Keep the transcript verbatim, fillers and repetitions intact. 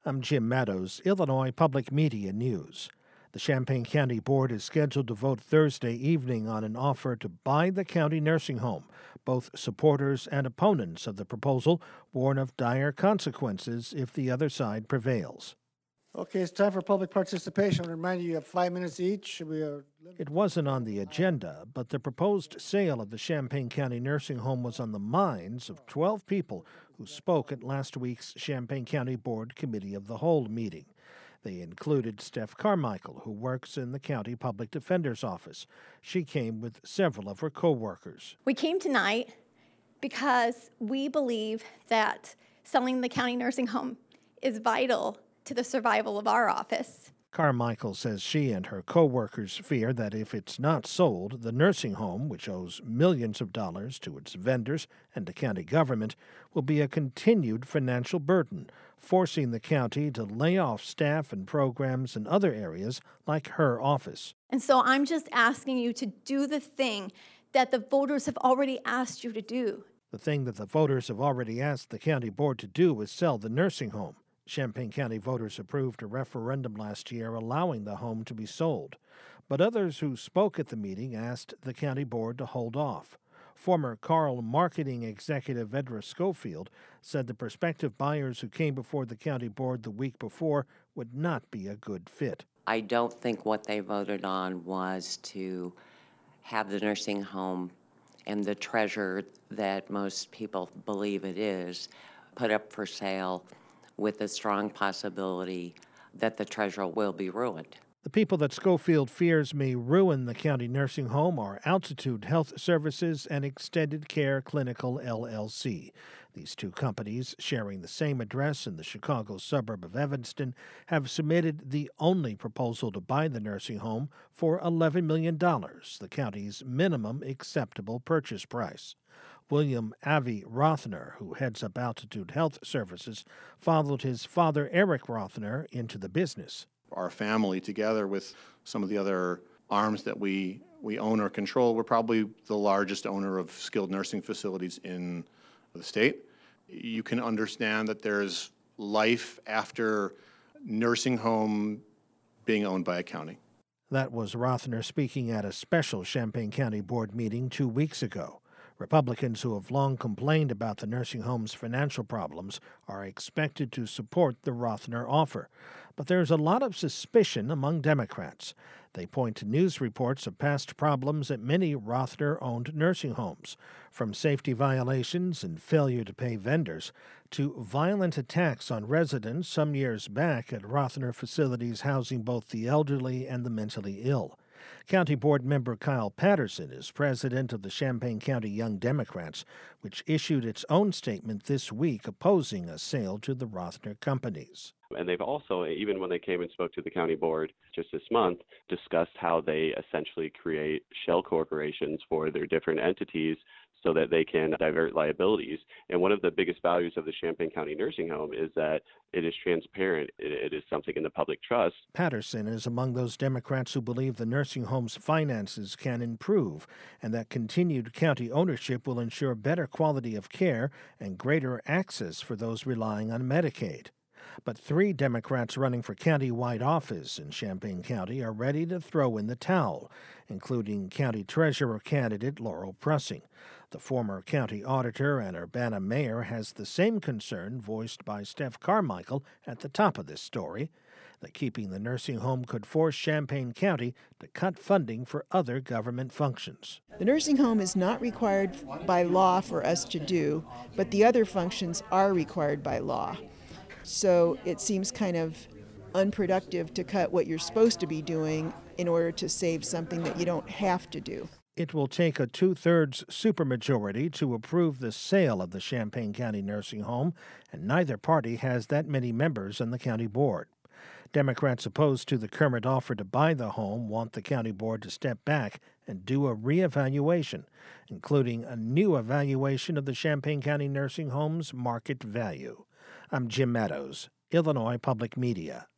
I'm Jim Meadows, Illinois Public Media News. The Champaign County Board is scheduled to vote Thursday evening on an offer to buy the county nursing home. Both supporters and opponents of the proposal warn of dire consequences if the other side prevails. Okay, it's time for public participation. I remind you, you have five minutes each. We are... It wasn't on the agenda, but the proposed sale of the Champaign County nursing home was on the minds of twelve people who spoke at last week's Champaign County Board Committee of the Whole meeting. They included Steph Carmichael, who works in the County Public Defender's Office. She came with several of her co-workers. We came tonight because we believe that selling the county nursing home is vital to the survival of our office. Carmichael says she and her co-workers fear that if it's not sold, the nursing home, which owes millions of dollars to its vendors and the county government, will be a continued financial burden, forcing the county to lay off staff and programs in other areas like her office. And so I'm just asking you to do the thing that the voters have already asked you to do. The thing that the voters have already asked the county board to do is sell the nursing home. Champaign County voters approved a referendum last year allowing the home to be sold. But others who spoke at the meeting asked the county board to hold off. Former Carl marketing executive Edra Schofield said the prospective buyers who came before the county board the week before would not be a good fit. I don't think what they voted on was to have the nursing home and the treasure that most people believe it is put up for sale with a strong possibility that the treasure will be ruined. The people that Schofield fears may ruin the county nursing home are Altitude Health Services and Extended Care Clinical L L C. These two companies, sharing the same address in the Chicago suburb of Evanston, have submitted the only proposal to buy the nursing home for eleven million dollars, the county's minimum acceptable purchase price. William Avi Rothner, who heads up Altitude Health Services, followed his father Eric Rothner into the business. Our family, together with some of the other arms that we, we own or control, we're probably the largest owner of skilled nursing facilities in the state. You can understand that there's life after nursing home being owned by a county. That was Rothner speaking at a special Champaign County Board meeting two weeks ago. Republicans who have long complained about the nursing home's financial problems are expected to support the Rothner offer. But there's a lot of suspicion among Democrats. They point to news reports of past problems at many Rothner-owned nursing homes, from safety violations and failure to pay vendors to violent attacks on residents some years back at Rothner facilities housing both the elderly and the mentally ill. County Board member Kyle Patterson is president of the Champaign County Young Democrats, which issued its own statement this week opposing a sale to the Rothner companies. And they've also, even when they came and spoke to the county board just this month, discussed how they essentially create shell corporations for their different entities so that they can divert liabilities. And one of the biggest values of the Champaign County nursing home is that it is transparent. It is something in the public trust. Patterson is among those Democrats who believe the nursing home's finances can improve and that continued county ownership will ensure better quality of care and greater access for those relying on Medicaid. But three Democrats running for county-wide office in Champaign County are ready to throw in the towel, including county treasurer candidate Laurel Prussing. The former county auditor and Urbana mayor has the same concern voiced by Steph Carmichael at the top of this story, that keeping the nursing home could force Champaign County to cut funding for other government functions. The nursing home is not required by law for us to do, but the other functions are required by law. So it seems kind of unproductive to cut what you're supposed to be doing in order to save something that you don't have to do. It will take a two-thirds supermajority to approve the sale of the Champaign County nursing home, and neither party has that many members on the county board. Democrats opposed to the current offer to buy the home want the county board to step back and do a reevaluation, including a new evaluation of the Champaign County nursing home's market value. I'm Jim Meadows, Illinois Public Media.